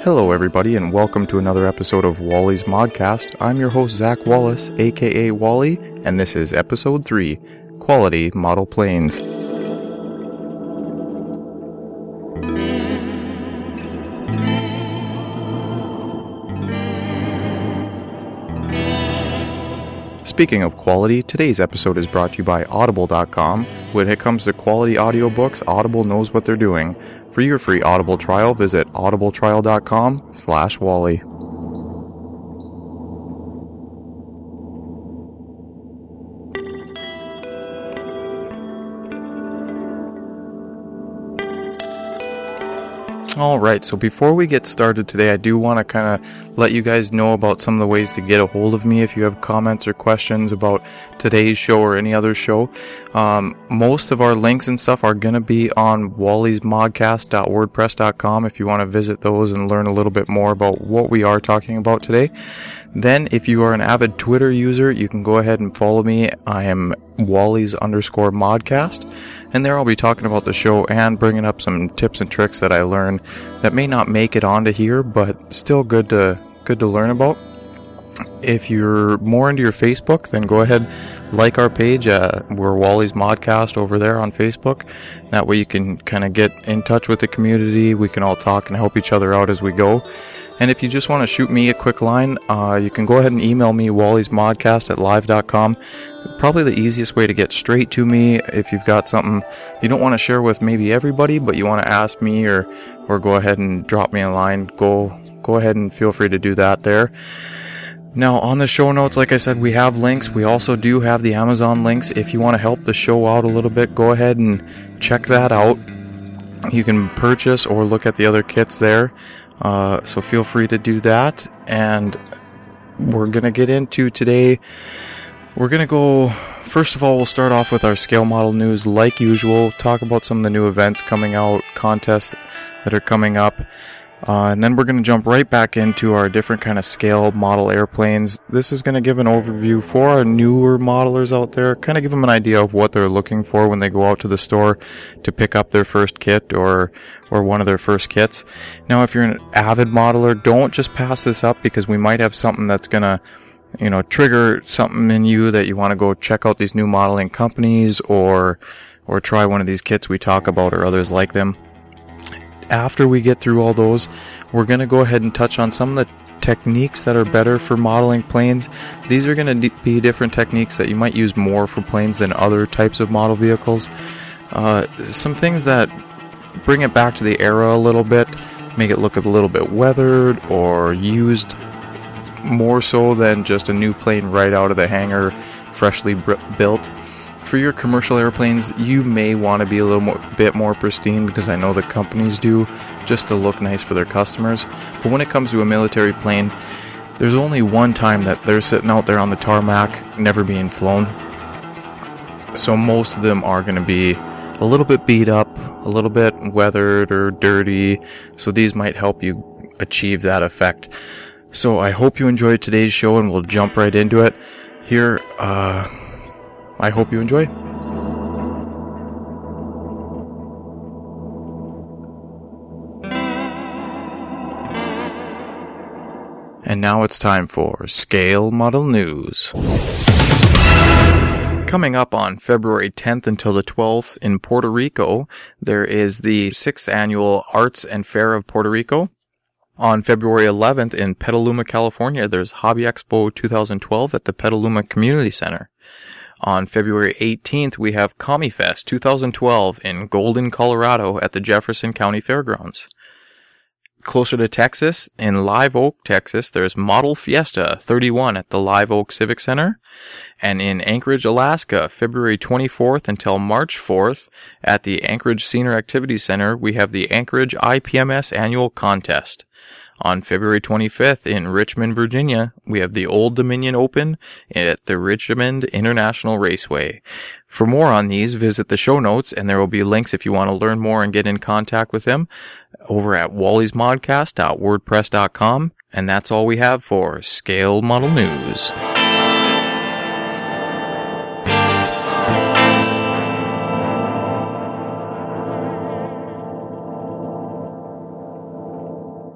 Hello everybody and welcome to another episode of Wally's Modcast. I'm your host Zach Wallace, aka Wally, and this is episode 3, Quality Model Planes. Speaking of quality, today's episode is brought to you by Audible.com. When it comes to quality audiobooks, Audible knows what they're doing. For your free Audible trial, visit audibletrial.com/Wally. Alright, so before we get started today, I do want to kind of let you guys know about some of the ways to get a hold of me if you have comments or questions about today's show or any other show. Most of our links and stuff are going to be on wallysmodcast.wordpress.com if you want to visit those and learn a little bit more about what we are talking about today. Then, if you are an avid Twitter user, you can go ahead and follow me. I am Wallys_Modcast. And there I'll be talking about the show and bringing up some tips and tricks that I learned that may not make it onto here, but still good to learn about. If you're more into your Facebook, then go ahead, like our page. We're Wally's Modcast over there on Facebook. That way you can kind of get in touch with the community. We can all talk and help each other out as we go. And if you just want to shoot me a quick line, you can go ahead and email me, wallysmodcast@live.com. Probably the easiest way to get straight to me if you've got something you don't want to share with maybe everybody, but you want to ask me or go ahead and drop me a line. Go ahead and feel free to do that there. Now, on the show notes, like I said, we have links. We also do have the Amazon links. If you want to help the show out a little bit, go ahead and check that out. You can purchase or look at the other kits there. So feel free to do that. And we're going to get into today. We're going to go, first of all, we'll start off with our scale model news like usual, talk about some of the new events coming out, contests that are coming up, and then we're going to jump right back into our different kind of scale model airplanes. This is going to give an overview for our newer modelers out there, kind of give them an idea of what they're looking for when they go out to the store to pick up their first kit or one of their first kits. Now, if you're an avid modeler, don't just pass this up because we might have something that's going to trigger something in you that you want to go check out these new modeling companies or try one of these kits we talk about or others like them. After we get through all those, we're going to go ahead and touch on some of the techniques that are better for modeling planes. These are going to be different techniques that you might use more for planes than other types of model vehicles. Some things that bring it back to the era a little bit, make it look a little bit weathered or used more so than just a new plane right out of the hangar, freshly built. For your commercial airplanes, you may want to be a bit more pristine because I know the companies do, just to look nice for their customers. But when it comes to a military plane, there's only one time that they're sitting out there on the tarmac, never being flown. So most of them are going to be a little bit beat up, a little bit weathered or dirty. So these might help you achieve that effect. So I hope you enjoyed today's show and we'll jump right into it. Here, I hope you enjoy. And now it's time for Scale Model News. Coming up on February 10th until the 12th in Puerto Rico, there is the 6th Annual Arts and Fair of Puerto Rico. On February 11th in Petaluma, California, there's Hobby Expo 2012 at the Petaluma Community Center. On February 18th, we have CommieFest 2012 in Golden, Colorado at the Jefferson County Fairgrounds. Closer to Texas, in Live Oak, Texas, there's Model Fiesta 31 at the Live Oak Civic Center. And in Anchorage, Alaska, February 24th until March 4th at the Anchorage Senior Activities Center, we have the Anchorage IPMS Annual Contest. On February 25th in Richmond, Virginia, we have the Old Dominion Open at the Richmond International Raceway. For more on these, visit the show notes, and there will be links if you want to learn more and get in contact with them over at wallysmodcast.wordpress.com. And that's all we have for Scale Model News.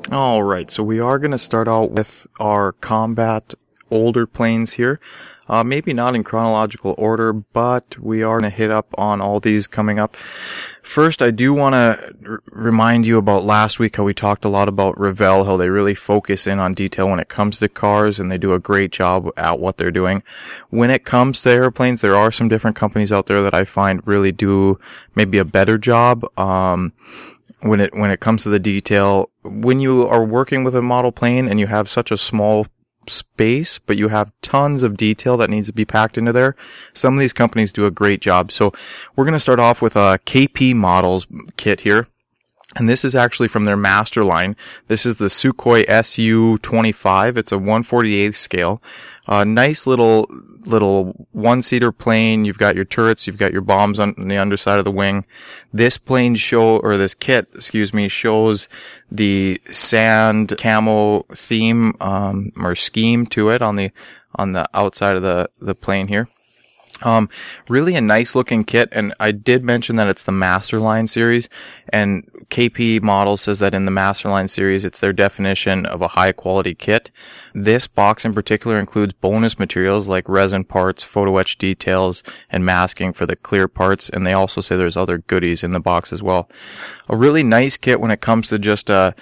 All right, so we are going to start out with our combat older planes here. Maybe not in chronological order, but we are going to hit up on all these coming up. First, I do want to remind you about last week, how we talked a lot about Revell, how they really focus in on detail when it comes to cars, and they do a great job at what they're doing. When it comes to airplanes, there are some different companies out there that I find really do maybe a better job. When it comes to the detail, when you are working with a model plane and you have such a small space, but you have tons of detail that needs to be packed into there, some of these companies do a great job. So we're going to start off with a KP Models kit here. And this is actually from their master line. This is the Sukhoi Su-25. It's a 1/48 scale. Nice little one-seater plane. You've got your turrets. You've got your bombs on the underside of the wing. This kit, shows the sand camo theme, or scheme to it on the outside of the plane here. Really a nice looking kit, and I did mention that it's the Masterline series, and KP Models says that in the Masterline series, it's their definition of a high quality kit. This box in particular includes bonus materials like resin parts, photo etch details, and masking for the clear parts, and they also say there's other goodies in the box as well. A really nice kit when it comes to just an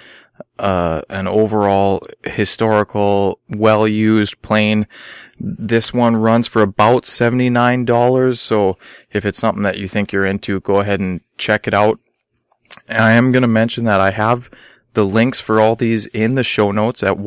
overall historical, well-used plane. This one runs for about $79, so if it's something that you think you're into, go ahead and check it out. And I am going to mention that I have the links for all these in the show notes at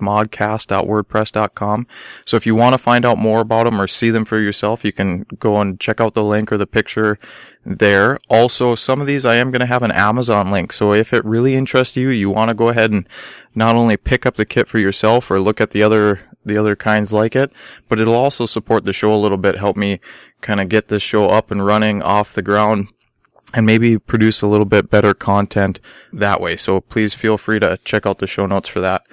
wallysmodcast.wordpress.com. So if you want to find out more about them or see them for yourself, you can go and check out the link or the picture there. Also, some of these I am going to have an Amazon link. So if it really interests you, you want to go ahead and not only pick up the kit for yourself or look at the other kinds like it, but it'll also support the show a little bit, help me kind of get this show up and running off the ground, and maybe produce a little bit better content that way. So please feel free to check out the show notes for that.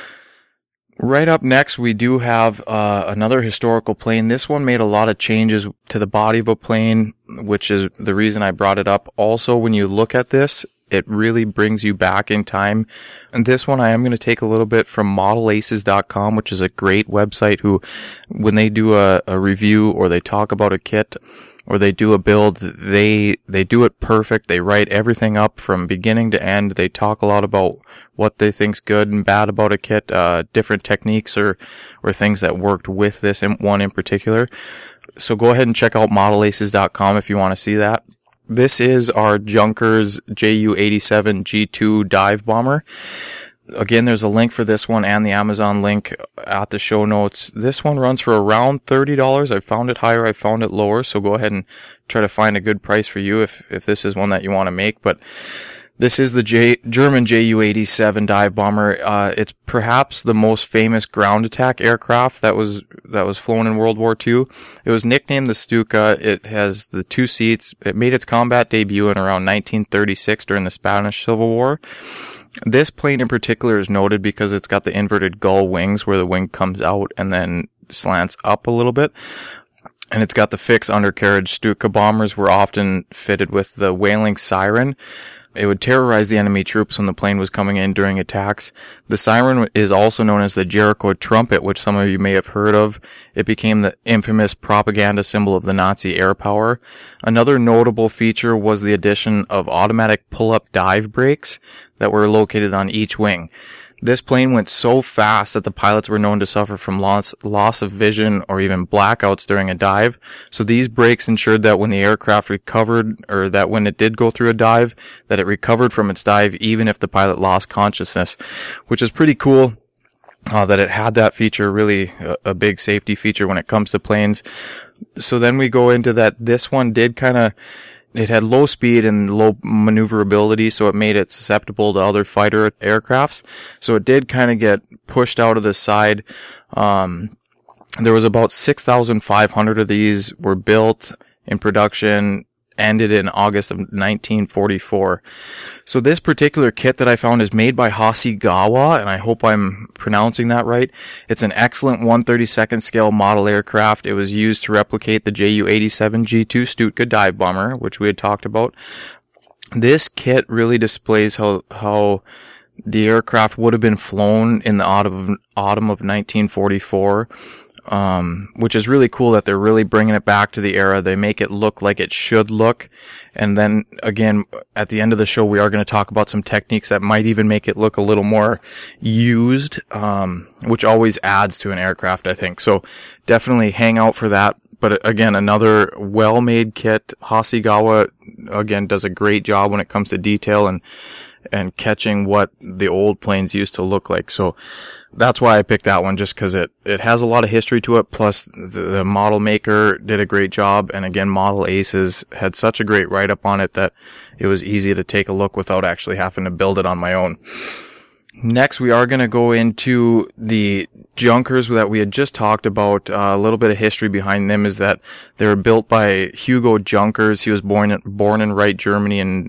Right up next, we do have another historical plane. This one made a lot of changes to the body of a plane, which is the reason I brought it up. Also, when you look at this, it really brings you back in time. And this one I am going to take a little bit from modelaces.com, which is a great website who, when they do a review or they talk about a kit, or they do a build, they do it perfect. They write everything up from beginning to end. They talk a lot about what they think's good and bad about a kit, different techniques or things that worked with this one in particular. So go ahead and check out modelaces.com if you want to see that. This is our Junkers Ju-87 G2 dive bomber. Again, there's a link for this one and the Amazon link at the show notes. This one runs for around $30. I found it higher, I found it lower, so go ahead and try to find a good price for you if this is one that you want to make. But this is the German Ju-87 dive bomber. It's perhaps the most famous ground attack aircraft that was flown in World War II. It was nicknamed the Stuka. It has the two seats. It made its combat debut in around 1936 during the Spanish Civil War. This plane in particular is noted because it's got the inverted gull wings where the wing comes out and then slants up a little bit. And it's got the fixed undercarriage. Stuka bombers were often fitted with the wailing siren. It would terrorize the enemy troops when the plane was coming in during attacks. The siren is also known as the Jericho trumpet, which some of you may have heard of. It became the infamous propaganda symbol of the Nazi air power. Another notable feature was the addition of automatic pull-up dive brakes that were located on each wing. This plane went so fast that the pilots were known to suffer from loss of vision or even blackouts during a dive. So these brakes ensured that when the aircraft recovered, or that when it did go through a dive, that it recovered from its dive even if the pilot lost consciousness, which is pretty cool. That it had that feature, really a big safety feature when it comes to planes. So then we go into that this one did it had low speed and low maneuverability, so it made it susceptible to other fighter aircrafts. So it did kind of get pushed out of the side. There was about 6,500 of these were built in production, ended in August of 1944. So this particular kit that I found is made by Hasegawa, and I hope I'm pronouncing that right. It's an excellent 1/32nd scale model aircraft. It was used to replicate the Ju-87 G2 Stuka dive bomber, which we had talked about. This kit really displays how The aircraft would have been flown in the autumn of 1944. Which is really cool that they're really bringing it back to the era. They make it look like it should look. And then again, at the end of the show, we are going to talk about some techniques that might even make it look a little more used, which always adds to an aircraft, I think. So definitely hang out for that. But again, another well-made kit. Hasegawa, again, does a great job when it comes to detail and catching what the old planes used to look like. So that's why I picked that one, just because it has a lot of history to it. Plus, the model maker did a great job. And again, Model Aces had such a great write-up on it that it was easy to take a look without actually having to build it on my own. Next, we are going to go into the Junkers that we had just talked about. A little bit of history behind them is that they were built by Hugo Junkers. He was born in Wright, Germany in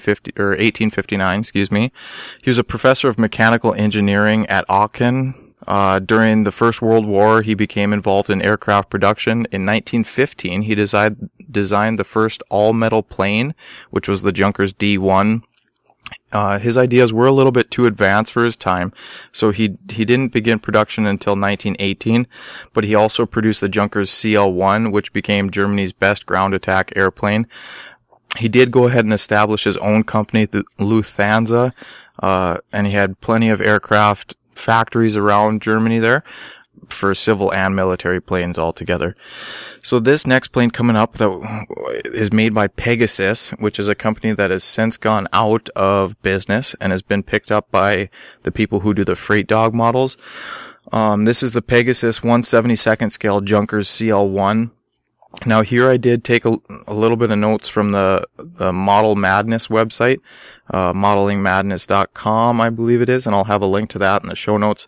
1859, excuse me. He was a professor of mechanical engineering at Aachen. During the First World War, he became involved in aircraft production. In 1915, he designed the first all-metal plane, which was the Junkers D1. His ideas were a little bit too advanced for his time, so he didn't begin production until 1918, but he also produced the Junkers CL-1, which became Germany's best ground attack airplane. He did go ahead and establish his own company, the Lufthansa, and he had plenty of aircraft factories around Germany there for civil and military planes altogether. So this next plane coming up that is made by Pegasus, which is a company that has since gone out of business and has been picked up by the people who do the Freight Dog models. This is the Pegasus 1/72nd scale Junkers CL-1. Now here I did take a little bit of notes from the Model Madness website, modelingmadness.com, I believe it is, and I'll have a link to that in the show notes.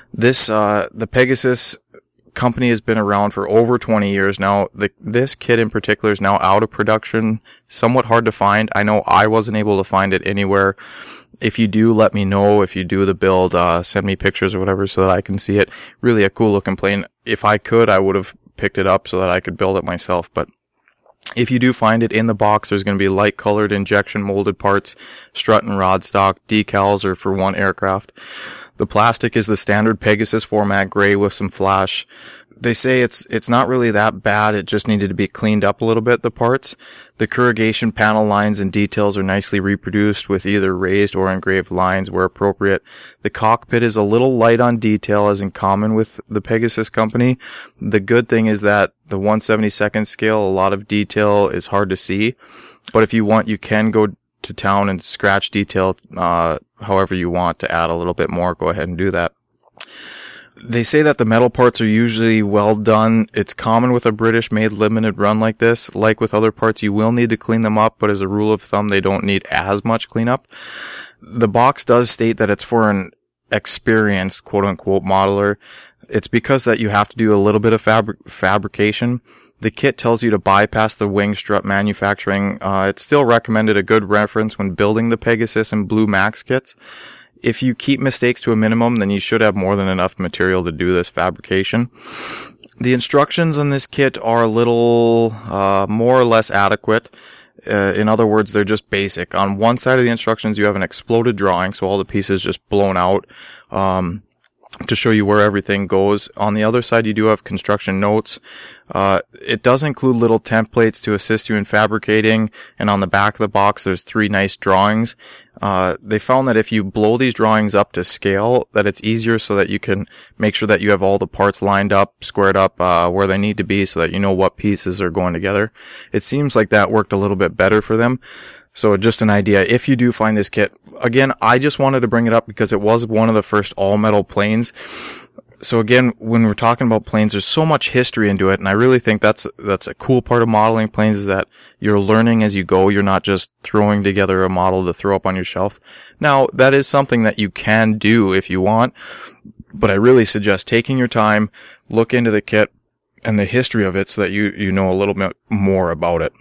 The Pegasus company has been around for over 20 years now. This kit in particular is now out of production, somewhat hard to find. I know I wasn't able to find it anywhere. If you do, let me know. If you do the build, send me pictures or whatever so that I can see it. Really a cool looking plane. If I could, I would have picked it up so that I could build it myself. But if you do find it in the box, there's going to be light colored injection molded parts, strut and rod stock, decals are for one aircraft. The plastic is the standard Pegasus format gray with some flash. They say it's not really that bad. It just needed to be cleaned up a little bit, the parts. The corrugation panel lines and details are nicely reproduced with either raised or engraved lines where appropriate. The cockpit is a little light on detail, as in common with the Pegasus company. The good thing is that the 1/72nd scale, a lot of detail is hard to see. But if you want, you can go to town and scratch detail however you want to add a little bit more. Go ahead and do that. They say that the metal parts are usually well done. It's common with a British-made limited run like this. Like with other parts, you will need to clean them up, but as a rule of thumb, they don't need as much cleanup. The box does state that it's for an experienced, quote-unquote, modeler. It's because that you have to do a little bit of fabrication. The kit tells you to bypass the wing strut manufacturing. It's still recommended a good reference when building the Pegasus and Blue Max kits. If you keep mistakes to a minimum, then you should have more than enough material to do this fabrication. The instructions on this kit are a little more or less adequate. In other words, they're just basic. On one side of the instructions, you have an exploded drawing, so all the pieces just blown out. To show you where everything goes. On the other side, you do have construction notes. It does include little templates to assist you in fabricating, and on the back of the box, there's 3 nice drawings. They found that if you blow these drawings up to scale, that it's easier so that you can make sure that you have all the parts lined up, squared up, where they need to be so that you know what pieces are going together. It seems like that worked a little bit better for them. So just an idea, if you do find this kit, again, I just wanted to bring it up because it was one of the first all-metal planes. So again, when we're talking about planes, there's so much history into it, and I really think that's a cool part of modeling planes, is that you're learning as you go. You're not just throwing together a model to throw up on your shelf. Now, that is something that you can do if you want, but I really suggest taking your time, look into the kit and the history of it so that you know a little bit more about it.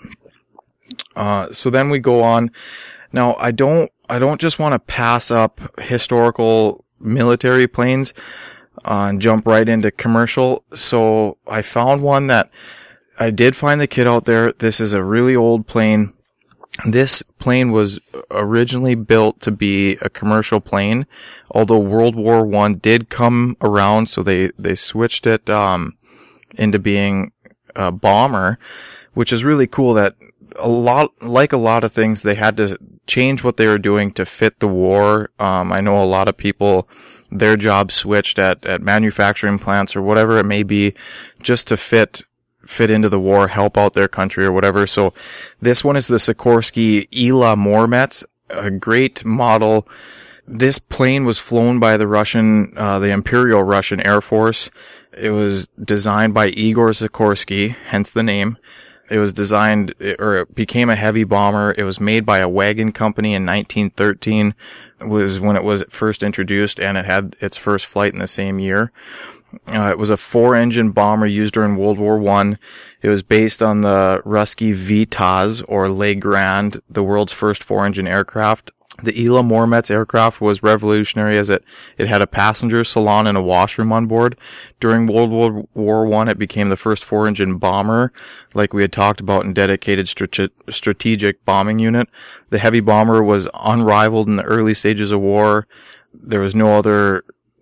So then we go on. Now, I don't just want to pass up historical military planes and jump right into commercial. So I found one that I did find the kit out there. This is a really old plane. This plane was originally built to be a commercial plane, although World War I did come around, so they switched it into being a bomber, which is really cool. That a lot of things, they had to change what they were doing to fit the war. I know a lot of people, their jobs switched at manufacturing plants or whatever it may be, just to fit into the war, help out their country or whatever. So this one is the Sikorsky Ila-Mormets, a great model. This plane was flown by the Imperial Russian Air Force. It was designed by Igor Sikorsky, hence the name. It was designed, or it became a heavy bomber. It was made by a wagon company in 1913, was when it was first introduced, and it had its first flight in the same year. It was a 4-engine bomber used during World War I. It was based on the Ruski Vitaz, or Legrand, the world's first 4-engine aircraft. The Ila-Mormets aircraft was revolutionary as it had a passenger salon and a washroom on board. During World War I, it became the first 4-engine bomber, like we had talked about, in dedicated strategic bombing unit. The heavy bomber was unrivaled in the early stages of war. There was no other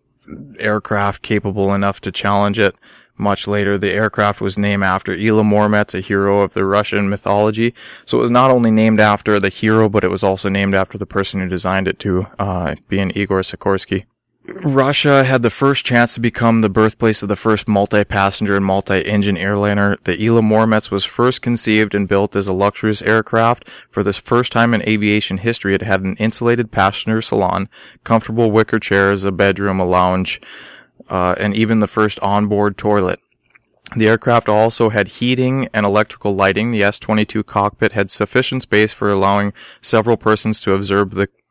aircraft capable enough to challenge it. Much later, the aircraft was named after Ila-Mormets, a hero of the Russian mythology. So it was not only named after the hero, but it was also named after the person who designed it too, being Igor Sikorsky. Russia had the first chance to become the birthplace of the first multi-passenger and multi-engine airliner. The Ila-Mormets was first conceived and built as a luxurious aircraft. For the first time in aviation history, it had an insulated passenger salon, comfortable wicker chairs, a bedroom, a lounge, and even the first onboard toilet. The aircraft also had heating and electrical lighting. The S-22 cockpit had sufficient space for allowing several persons to observe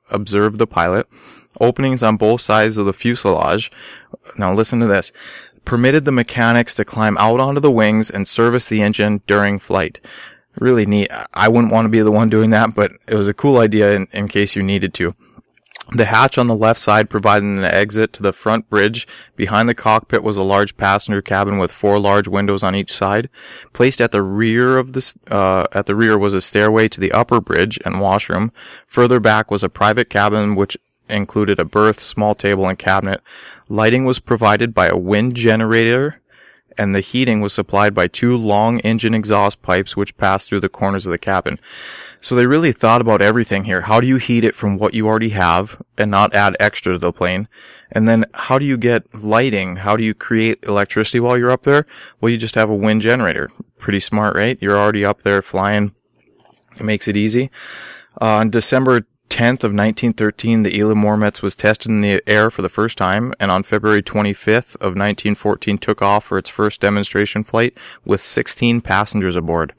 the pilot. Openings on both sides of the fuselage, now listen to this, permitted the mechanics to climb out onto the wings and service the engine during flight. Really neat. I wouldn't want to be the one doing that, but it was a cool idea in case you needed to. The hatch on the left side provided an exit to the front bridge. Behind the cockpit was a large passenger cabin with 4 large windows on each side. Placed at the rear was a stairway to the upper bridge and washroom. Further back was a private cabin which included a berth, small table, and cabinet. Lighting was provided by a wind generator, and the heating was supplied by 2 long engine exhaust pipes which passed through the corners of the cabin. So they really thought about everything here. How do you heat it from what you already have and not add extra to the plane? And then how do you get lighting? How do you create electricity while you're up there? Well, you just have a wind generator. Pretty smart, right? You're already up there flying. It makes it easy. On December 10th of 1913, the Ila-Mormets was tested in the air for the first time, and on February 25th of 1914 took off for its first demonstration flight with 16 passengers aboard.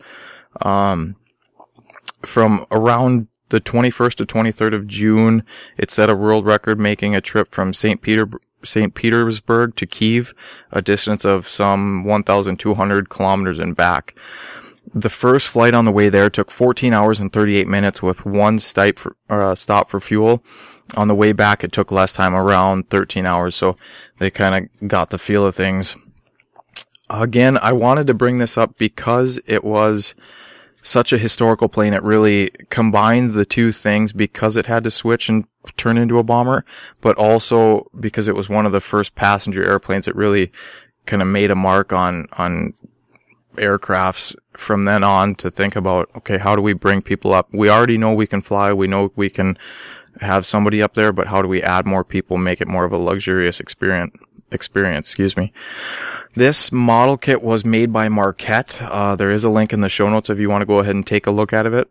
From around the 21st to 23rd of June, it set a world record making a trip from St. Petersburg to Kyiv, a distance of some 1,200 kilometers and back. The first flight on the way there took 14 hours and 38 minutes with one stop for fuel. On the way back, it took less time, around 13 hours, so they kind of got the feel of things. Again, I wanted to bring this up because it was such a historical plane. It really combined the two things because it had to switch and turn into a bomber, but also because it was one of the first passenger airplanes. It really kind of made a mark on aircrafts from then on to think about, okay, how do we bring people up? We already know we can fly. We know we can have somebody up there, but how do we add more people, make it more of a luxurious experience? This model kit was made by Marquette. There is a link in the show notes if you want to go ahead and take a look at it.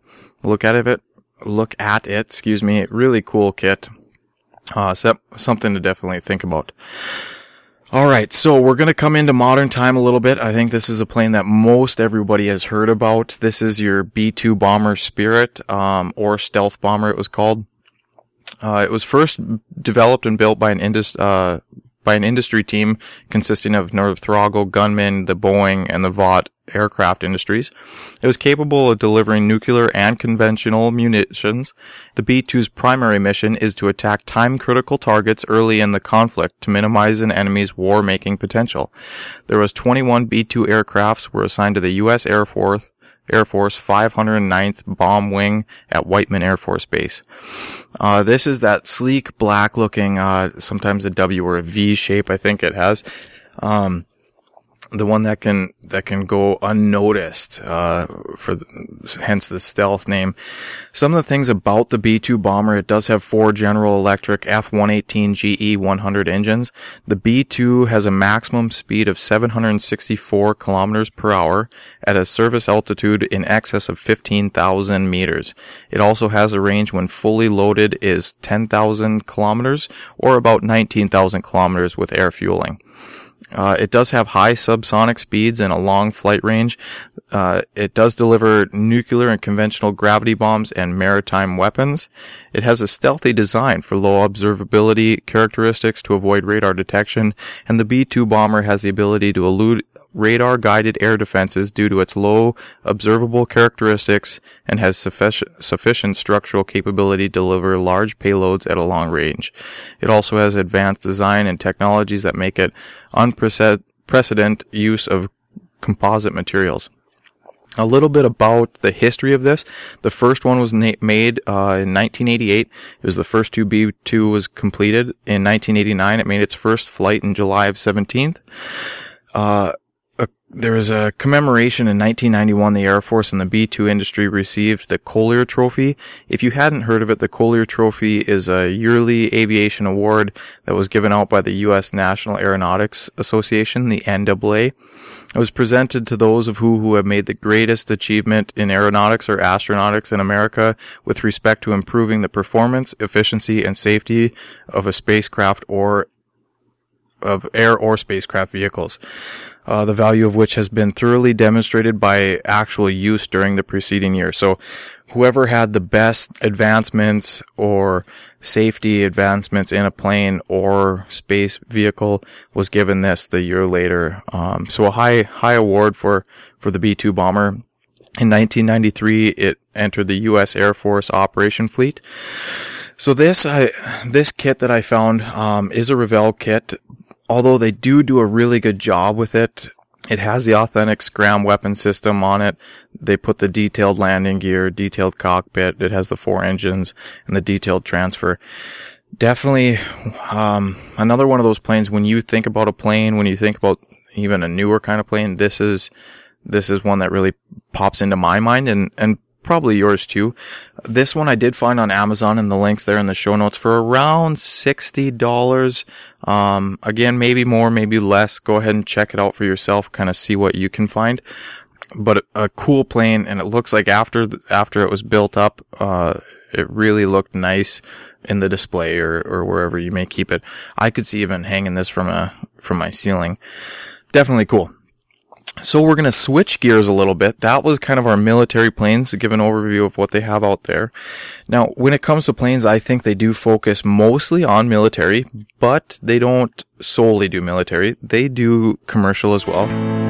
Really cool kit. Something to definitely think about. Alright, so we're going to come into modern time a little bit. I think this is a plane that most everybody has heard about. This is your B-2 bomber Spirit, or stealth bomber it was called. It was first developed and built by an industry team consisting of Northrogel, Gunman, the Boeing, and the Vought aircraft industries. It was capable of delivering nuclear and conventional munitions. The B-2's primary mission is to attack time-critical targets early in the conflict to minimize an enemy's war-making potential. There was 21 B-2 aircrafts were assigned to the U.S. Air Force Air Force 509th Bomb Wing at Whiteman Air Force Base. This is that sleek, black-looking, sometimes a W or a V shape, I think it has. The one that can go unnoticed, hence the stealth name. Some of the things about the B-2 bomber, it does have 4 General Electric F-118 GE 100 engines. The B-2 has a maximum speed of 764 kilometers per hour at a surface altitude in excess of 15,000 meters. It also has a range when fully loaded is 10,000 kilometers or about 19,000 kilometers with air fueling. It does have high subsonic speeds and a long flight range. It does deliver nuclear and conventional gravity bombs and maritime weapons. It has a stealthy design for low observability characteristics to avoid radar detection, and the B-2 bomber has the ability to elude radar-guided air defenses due to its low observable characteristics and has sufficient structural capability to deliver large payloads at a long range. It also has advanced design and technologies that make it unprecedented use of composite materials. A little bit about the history of this. The first one was made in 1988. It was the first B-2 was completed. In 1989, it made its first flight in July of 17th. There was a commemoration in 1991. The Air Force and the B-2 industry received the Collier Trophy. If you hadn't heard of it, the Collier Trophy is a yearly aviation award that was given out by the U.S. National Aeronautics Association, the NAA. It was presented to those of who have made the greatest achievement in aeronautics or astronautics in America with respect to improving the performance, efficiency, and safety of a spacecraft or of air or spacecraft vehicles. The value of which has been thoroughly demonstrated by actual use during the preceding year. So whoever had the best advancements or safety advancements in a plane or space vehicle was given this the year later. So a high award for the B-2 bomber. In 1993, it entered the U.S. Air Force Operation Fleet. So this kit that I found, is a Revell kit. Although they do a really good job with it, it has the authentic SCRAM weapon system on it. They put the detailed landing gear, detailed cockpit. It has the 4 engines and the detailed transfer. Definitely, another one of those planes. When you think about a plane, when you think about even a newer kind of plane, this is one that really pops into my mind and probably yours too. This one I did find on Amazon, and the link's there in the show notes, for around $60. Again, maybe more, maybe less. Go ahead and check it out for yourself, kind of see what you can find. But a cool plane, and it looks like after it was built up, it really looked nice in the display or wherever you may keep it. I could see even hanging this from my ceiling. Definitely cool. So we're going to switch gears a little bit. That was kind of our military planes, to give an overview of what they have out there. Now, when it comes to planes, I think they do focus mostly on military, but they don't solely do military. They do commercial as well.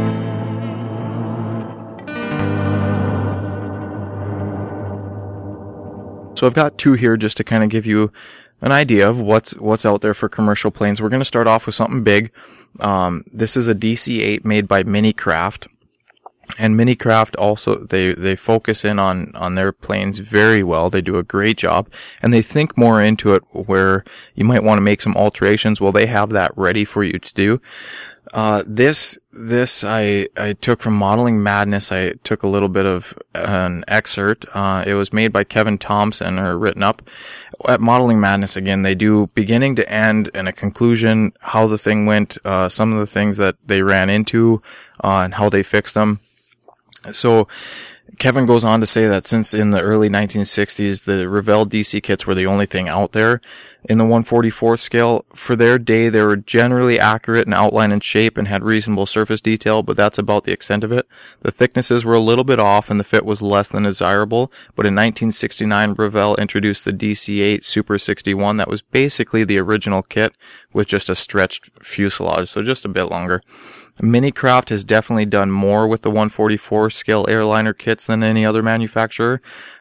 So I've got 2 here just to kind of give you an idea of what's out there for commercial planes. We're going to start off with something big. This is a DC-8 made by Minicraft. And Minicraft also, they focus in on their planes very well. They do a great job, and they think more into it where you might want to make some alterations. Well, they have that ready for you to do. This I took from Modeling Madness. I took a little bit of an excerpt. It was made by Kevin Thompson, or written up. At Modeling Madness, again, they do beginning to end and a conclusion, how the thing went, some of the things that they ran into, and how they fixed them. So Kevin goes on to say that since in the early 1960s, the Revell DC kits were the only thing out there in the 1/44 scale. For their day, they were generally accurate in outline and shape and had reasonable surface detail, but that's about the extent of it. The thicknesses were a little bit off and the fit was less than desirable, but in 1969, Revell introduced the DC-8 Super 61 that was basically the original kit with just a stretched fuselage, so just a bit longer. Minicraft has definitely done more with the 1/44 scale airliner kits than any other manufacturer.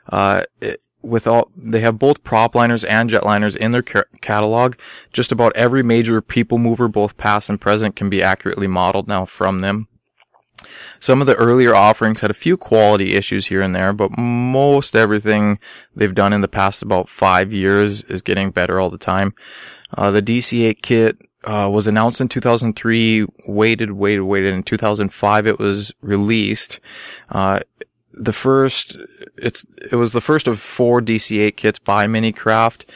They have both prop liners and jetliners in their catalog. Just about every major people mover, both past and present, can be accurately modeled now from them. Some of the earlier offerings had a few quality issues here and there, but most everything they've done in the past about 5 years is getting better all the time. The DC-8 kit was announced in 2003, waited. In 2005 it was released. It was the first of 4 DC-8 kits by Minicraft.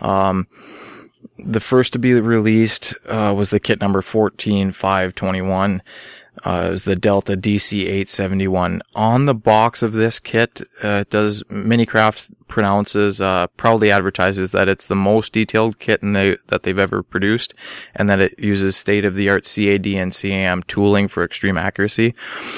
The first to be released was the kit number 14521. It was the Delta DC-871. On the box of this kit, Minicraft proudly advertises that it's the most detailed kit that they've ever produced, and that it uses state-of-the-art CAD and CAM tooling for extreme accuracy.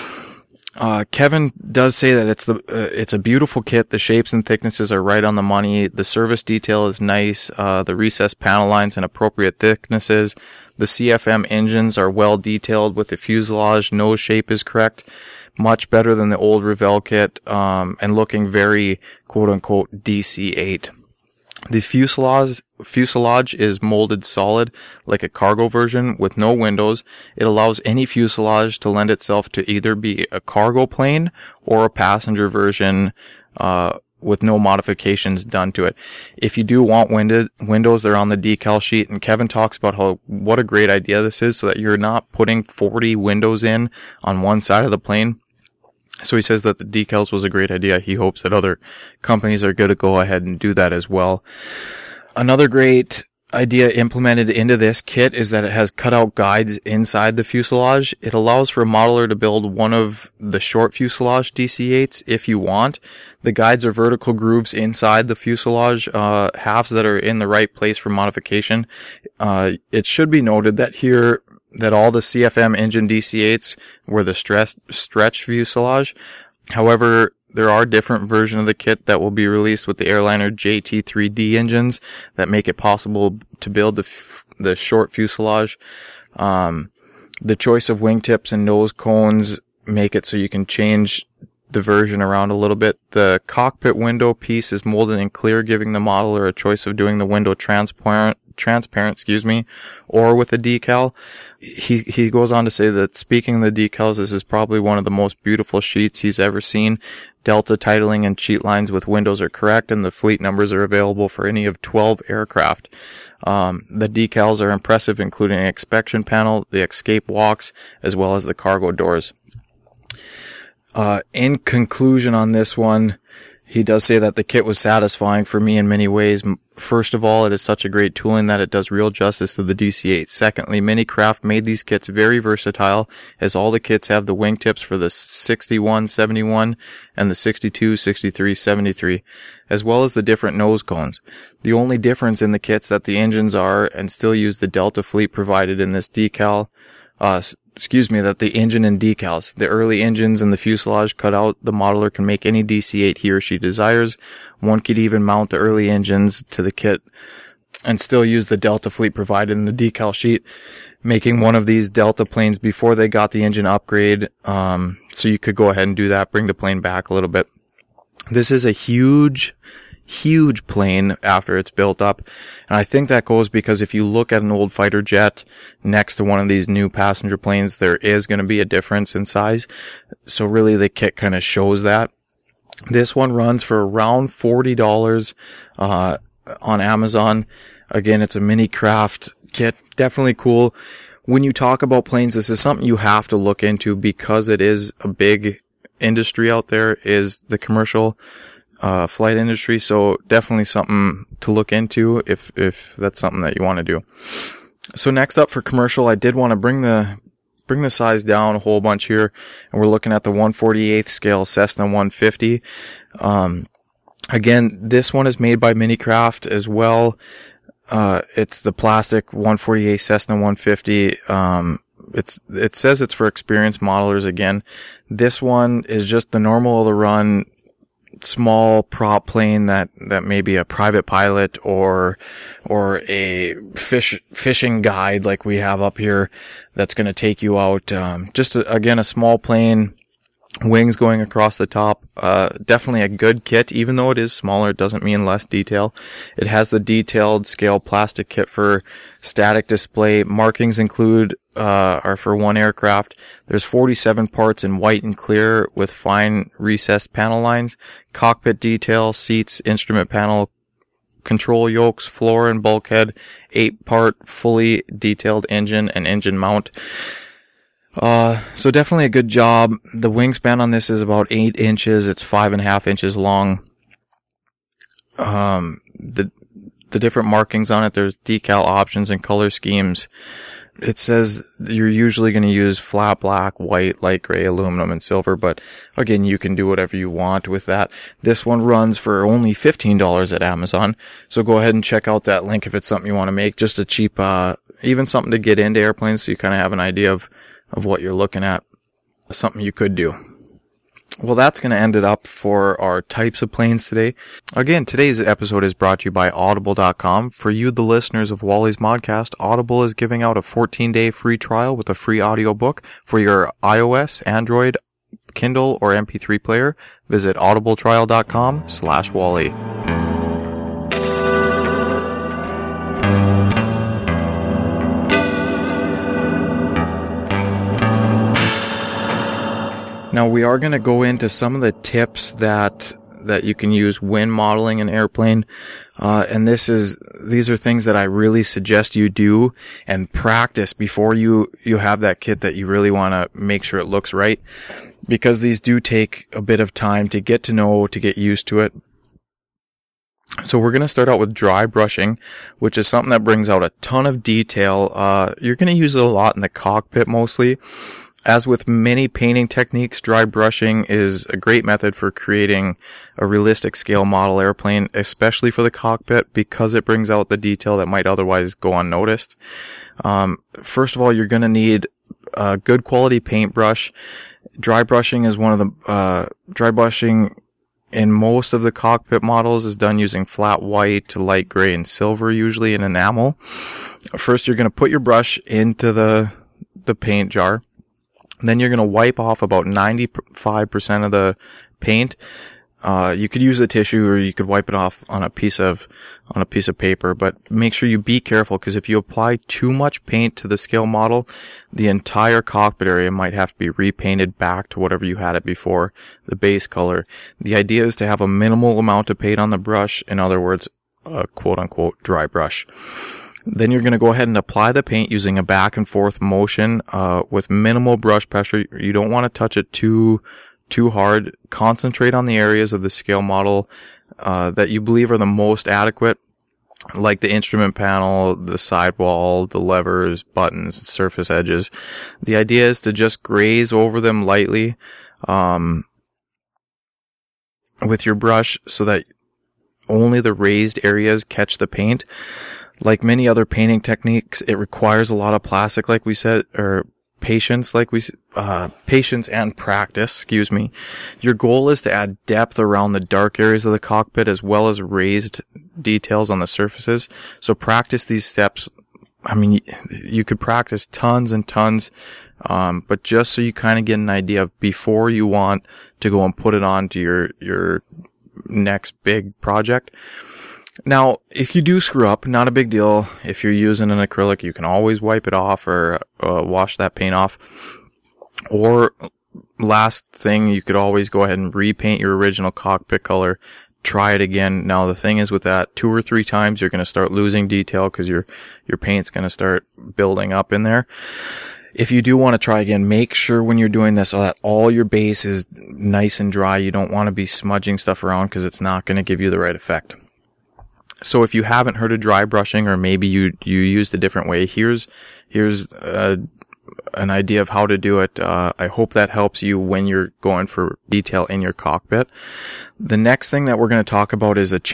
Kevin does say that it's a beautiful kit. The shapes and thicknesses are right on the money. The service detail is nice. The recessed panel lines and appropriate thicknesses. The CFM engines are well detailed with the fuselage. Nose shape is correct. Much better than the old Revell kit, and looking very quote unquote DC-8. The fuselage is molded solid like a cargo version with no windows. It allows any fuselage to lend itself to either be a cargo plane or a passenger version, with no modifications done to it. If you do want windows, they're on the decal sheet, and Kevin talks about what a great idea this is, so that you're not putting 40 windows in on one side of the plane. So he says that the decals was a great idea. He hopes that other companies are going to go ahead and do that as well. Another great idea implemented into this kit is that it has cutout guides inside the fuselage. It allows for a modeler to build one of the short fuselage DC-8s if you want. The guides are vertical grooves inside the fuselage, halves that are in the right place for modification. It should be noted that all the CFM engine DC-8s were the stretch fuselage. However, there are different versions of the kit that will be released with the Airliner JT3D engines that make it possible to build the short fuselage. The choice of wingtips and nose cones make it so you can change the version around a little bit. The cockpit window piece is molded in clear, giving the modeler a choice of doing the window transparent, or with a decal. He goes on to say that, speaking of the decals, this is probably one of the most beautiful sheets he's ever seen. Delta titling and sheet lines with windows are correct, and the fleet numbers are available for any of 12 aircraft. The decals are impressive, including an inspection panel, the escape walks, as well as the cargo doors. In conclusion on this one, he does say that the kit was satisfying for me in many ways. First of all, it is such a great tooling that it does real justice to the DC-8. Secondly, Minicraft made these kits very versatile, as all the kits have the wingtips for the 61-71 and the 62-63-73, as well as the different nose cones. The only difference in the kits that the engines are, and still use the Delta fleet provided in this decal, that the engine and decals. The early engines and the fuselage cut out, the modeler can make any DC-8 he or she desires. One could even mount the early engines to the kit and still use the Delta fleet provided in the decal sheet, making one of these Delta planes before they got the engine upgrade. So you could go ahead and do that, bring the plane back a little bit. This is a huge plane after it's built up. And I think that goes because if you look at an old fighter jet next to one of these new passenger planes, there is going to be a difference in size. So really the kit kind of shows that. This one runs for around $40 on Amazon. Again, it's a Minicraft kit. Definitely cool. When you talk about planes, this is something you have to look into because it is a big industry out there, is the commercial flight industry. So definitely something to look into if that's something that you want to do. So next up for commercial, I did want to bring the size down a whole bunch here, and we're looking at the 1/48th scale Cessna 150. Again, this one is made by Minicraft as well. It's the plastic 148 Cessna 150. It says it's for experienced modelers again. This one is just the normal of the run small prop plane that may be a private pilot or a fishing guide like we have up here that's going to take you out. Again, a small plane Wings going across the top. Definitely a good kit. Even though it is smaller, it doesn't mean less detail. It has the detailed scale plastic kit for static display. Markings are for one aircraft. There's 47 parts in white and clear with fine recessed panel lines. Cockpit detail, seats, instrument panel, control yokes, floor and bulkhead, 8-part fully detailed engine and engine mount. So definitely a good job. The wingspan on this is about 8 inches. It's 5.5 inches long. The different markings on it, there's decal options and color schemes. It says you're usually going to use flat black, white, light gray, aluminum, and silver, but again, you can do whatever you want with that. This one runs for only $15 at Amazon, so go ahead and check out that link if it's something you want to make. Just a cheap, even something to get into airplanes so you kind of have an idea of what you're looking at. Something you could do. Well, that's going to end it up for our types of planes today. Again, today's episode is brought to you by Audible.com. For you, the listeners of Wally's Modcast, Audible is giving out a 14-day free trial with a free audiobook for your iOS, Android, Kindle, or MP3 player. Visit audibletrial.com/Wally. Now we are going to go into some of the tips that you can use when modeling an airplane. And these are things that I really suggest you do and practice before you have that kit that you really want to make sure it looks right, because these do take a bit of time to get to know, to get used to it. So we're going to start out with dry brushing, which is something that brings out a ton of detail. You're going to use it a lot in the cockpit mostly. As with many painting techniques, dry brushing is a great method for creating a realistic scale model airplane, especially for the cockpit, because it brings out the detail that might otherwise go unnoticed. First of all, you're going to need a good quality paintbrush. Dry brushing in most of the cockpit models is done using flat white, light gray, and silver, usually in enamel. First, you're going to put your brush into the paint jar. Then you're going to wipe off about 95% of the paint. You could use a tissue or you could wipe it off on a piece of paper, but make sure you be careful, because if you apply too much paint to the scale model, the entire cockpit area might have to be repainted back to whatever you had it before, the base color. The idea is to have a minimal amount of paint on the brush. In other words, a quote unquote dry brush. Then you're going to go ahead and apply the paint using a back and forth motion, with minimal brush pressure. You don't want to touch it too hard. Concentrate on the areas of the scale model, that you believe are the most adequate, like the instrument panel, the sidewall, the levers, buttons, surface edges. The idea is to just graze over them lightly, with your brush so that only the raised areas catch the paint. Like many other painting techniques, it requires a lot of plastic, like we said, or patience, patience and practice, Your goal is to add depth around the dark areas of the cockpit as well as raised details on the surfaces. So practice these steps. I mean, you could practice tons and tons, but just so you kind of get an idea of before you want to go and put it onto your next big project. Now, if you do screw up, not a big deal. If you're using an acrylic, you can always wipe it off or wash that paint off. Or last thing, you could always go ahead and repaint your original cockpit color. Try it again. Now, the thing is with that, 2 or 3 times, you're going to start losing detail because your paint's going to start building up in there. If you do want to try again, make sure when you're doing this that all your base is nice and dry. You don't want to be smudging stuff around because it's not going to give you the right effect. So if you haven't heard of dry brushing, or maybe you used a different way, here's an idea of how to do it. I hope that helps you when you're going for detail in your cockpit. The next thing that we're going to talk about is a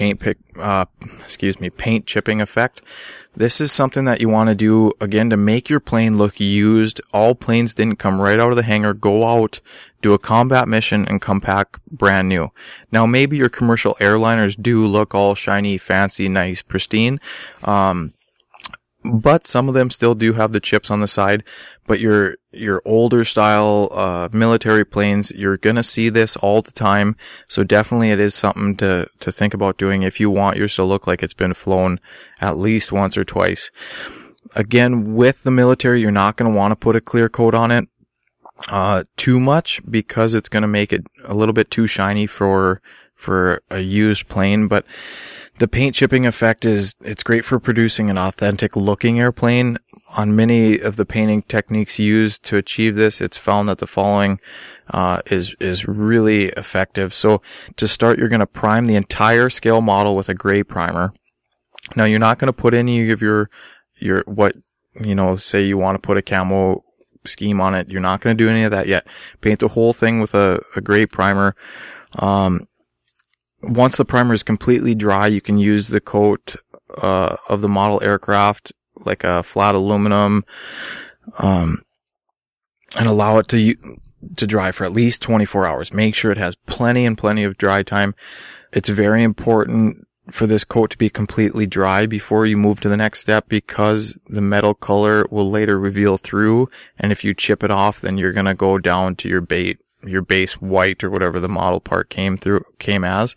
paint chipping effect. This is something that you want to do, again, to make your plane look used. All planes didn't come right out of the hangar, go out, do a combat mission, and come back brand new. Now, maybe your commercial airliners do look all shiny, fancy, nice, pristine. but some of them still do have the chips on the side. But your older style military planes, you're gonna see this all the time. So definitely it is something to think about doing if you want yours to look like it's been flown at least once or twice. Again, with the military, you're not gonna want to put a clear coat on it too much, because it's gonna make it a little bit too shiny for a used plane. But the paint chipping effect it's great for producing an authentic looking airplane. On many of the painting techniques used to achieve this, it's found that the following is really effective. So to start, you're going to prime the entire scale model with a gray primer. Now, you're not going to put any of your what, say you want to put a camo scheme on it. You're not going to do any of that yet. Paint the whole thing with a gray primer. Once the primer is completely dry, you can use the coat of the model aircraft, like a flat aluminum, and allow it to dry for at least 24 hours. Make sure it has plenty of dry time. It's very important for this coat to be completely dry before you move to the next step, because the metal color will later reveal through, and if you chip it off, then you're going to go down to your base white or whatever the model part came as.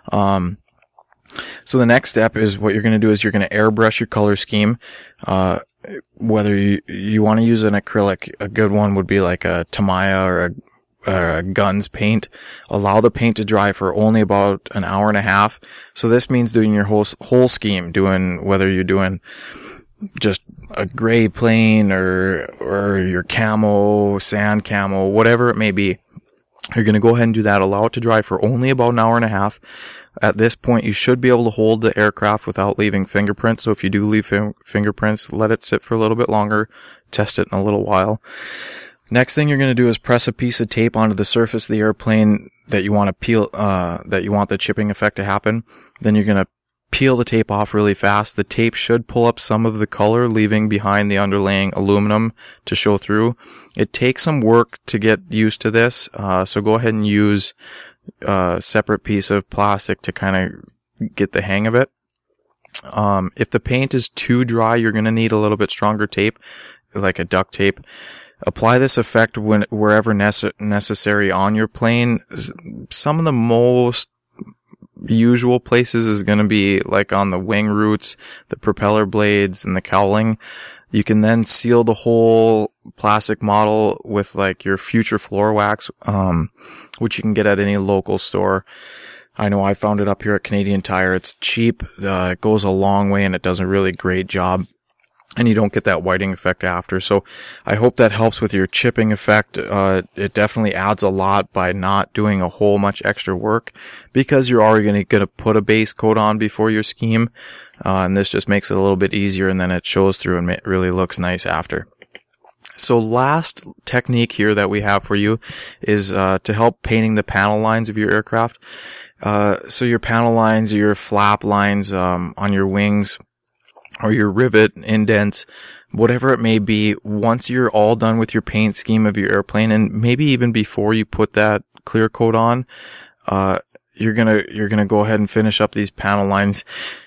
So the next step is what you're going to do is you're going to airbrush your color scheme. Whether you want to use an acrylic, a good one would be like a Tamiya or a Guns paint. Allow the paint to dry for only about an hour and a half. So this means doing your whole scheme, whether you're doing just a gray plane or your camo, sand camo, whatever it may be. You're going to go ahead and do that. Allow it to dry for only about an hour and a half. At this point, you should be able to hold the aircraft without leaving fingerprints. So if you do leave fingerprints, let it sit for a little bit longer. Test it in a little while. Next thing you're going to do is press a piece of tape onto the surface of the airplane that you want to peel, that you want the chipping effect to happen. Then you're going to peel the tape off really fast. The tape should pull up some of the color, leaving behind the underlaying aluminum to show through. It takes some work to get used to this, so go ahead and use a separate piece of plastic to kind of get the hang of it. If the paint is too dry, you're going to need a little bit stronger tape, like a duct tape. Apply this effect wherever necessary on your plane. Some of the most usual places is going to be like on the wing roots, the propeller blades, and the cowling. You can then seal the whole plastic model with like your future floor wax, which you can get at any local store. I know I found it up here at Canadian Tire. It's cheap. It goes a long way, and it does a really great job. And you don't get that whiting effect after. So I hope that helps with your chipping effect. It definitely adds a lot by not doing a whole much extra work, because you're already going to put a base coat on before your scheme. And this just makes it a little bit easier, and then it shows through and it really looks nice after. So last technique here that we have for you is to help painting the panel lines of your aircraft. So your panel lines, your flap lines on your wings, or your rivet indents, whatever it may be, once you're all done with your paint scheme of your airplane, and maybe even before you put that clear coat on, you're gonna go ahead and finish up these panel lines.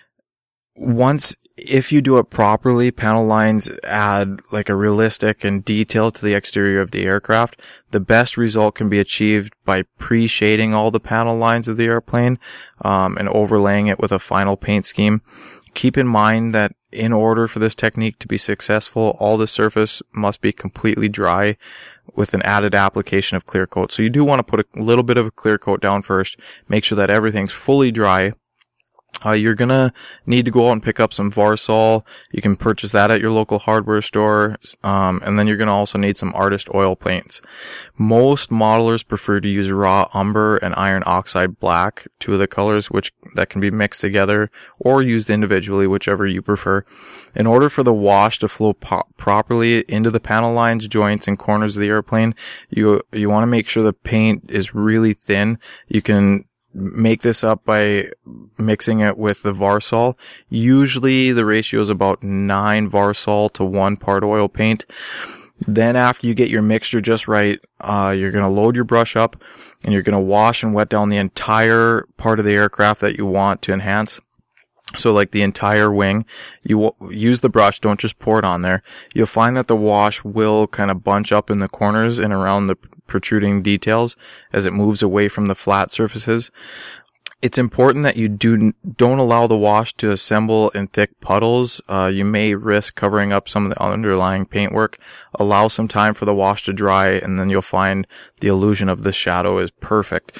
If you do it properly, panel lines add like a realistic and detail to the exterior of the aircraft. The best result can be achieved by pre-shading all the panel lines of the airplane, and overlaying it with a final paint scheme. Keep in mind that in order for this technique to be successful, all the surface must be completely dry with an added application of clear coat. So you do want to put a little bit of a clear coat down first. Make sure that everything's fully dry. You're gonna need to go out and pick up some Varsol. You can purchase that at your local hardware store. And then you're gonna also need some artist oil paints. Most modelers prefer to use raw umber and iron oxide black, two of the colors that can be mixed together or used individually, whichever you prefer. In order for the wash to flow properly into the panel lines, joints, and corners of the airplane, you want to make sure the paint is really thin. You can make this up by mixing it with the Varsol. Usually the ratio is about 9 Varsol to 1 part oil paint. Then after you get your mixture just right, you're going to load your brush up, and you're going to wash and wet down the entire part of the aircraft that you want to enhance. So like the entire wing, you use the brush, don't just pour it on there. You'll find that the wash will kind of bunch up in the corners and around the protruding details as it moves away from the flat surfaces. It's important that you don't allow the wash to assemble in thick puddles. You may risk covering up some of the underlying paintwork. Allow some time for the wash to dry, and then you'll find the illusion of the shadow is perfect.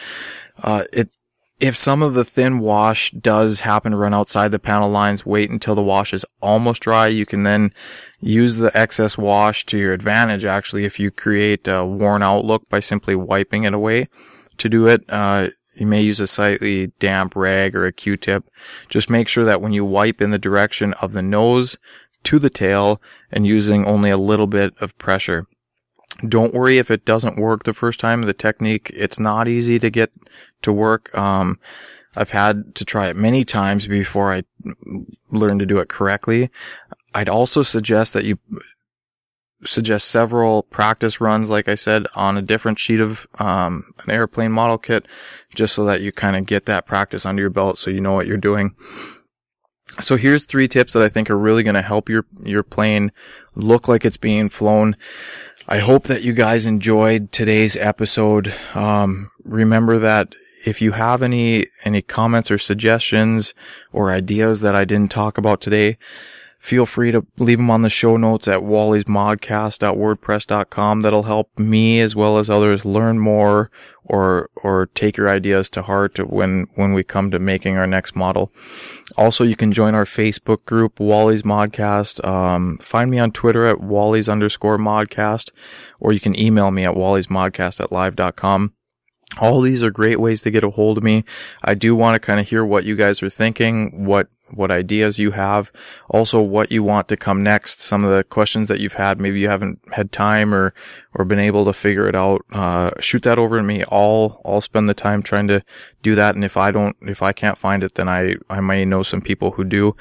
If some of the thin wash does happen to run outside the panel lines, wait until the wash is almost dry. You can then use the excess wash to your advantage, actually, if you create a worn out look by simply wiping it away. To do it, you may use a slightly damp rag or a Q-tip. Just make sure that when you wipe in the direction of the nose to the tail and using only a little bit of pressure. Don't worry if it doesn't work the first time. The technique, it's not easy to get to work. I've had to try it many times before I learned to do it correctly. I'd also suggest that you suggest several practice runs, like I said, on a different sheet of an airplane model kit, just so that you kind of get that practice under your belt so you know what you're doing. So here's 3 tips that I think are really going to help your plane look like it's being flown. I hope that you guys enjoyed today's episode. Remember that if you have any comments or suggestions or ideas that I didn't talk about today, feel free to leave them on the show notes at walliesmodcast.wordpress.com. That'll help me as well as others learn more or take your ideas to heart when we come to making our next model. Also, you can join our Facebook group, Wally's Modcast. Find me on Twitter at Wallies_Modcast, or you can email me at walliesmodcast@live.com. All these are great ways to get a hold of me. I do want to kind of hear what you guys are thinking, what ideas you have, also what you want to come next, some of the questions that you've had, maybe you haven't had time or been able to figure it out. Shoot that over to me. I'll spend the time trying to do that. And if I can't find it, then I may know some people who do.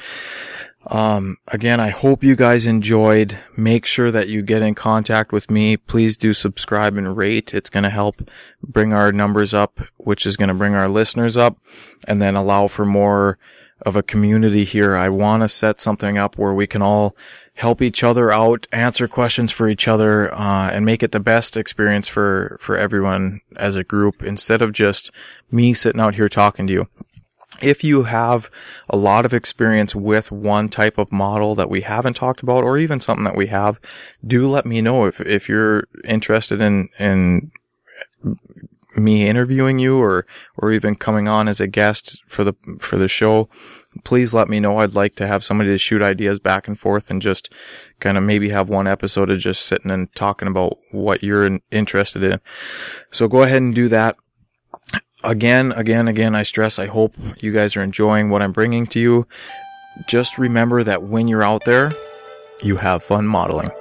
Again, I hope you guys enjoyed. Make sure that you get in contact with me. Please do subscribe and rate. It's going to help bring our numbers up, which is going to bring our listeners up, and then allow for more of a community here. I want to set something up where we can all help each other out, answer questions for each other, and make it the best experience for everyone as a group, instead of just me sitting out here talking to you. If you have a lot of experience with one type of model that we haven't talked about, or even something that we have, do let me know. If you're interested in me interviewing you or even coming on as a guest for the show, please let me know. I'd like to have somebody to shoot ideas back and forth and just kind of maybe have one episode of just sitting and talking about what you're interested in. So go ahead and do that. Again, I stress, I hope you guys are enjoying what I'm bringing to you. Just remember that when you're out there, you have fun modeling.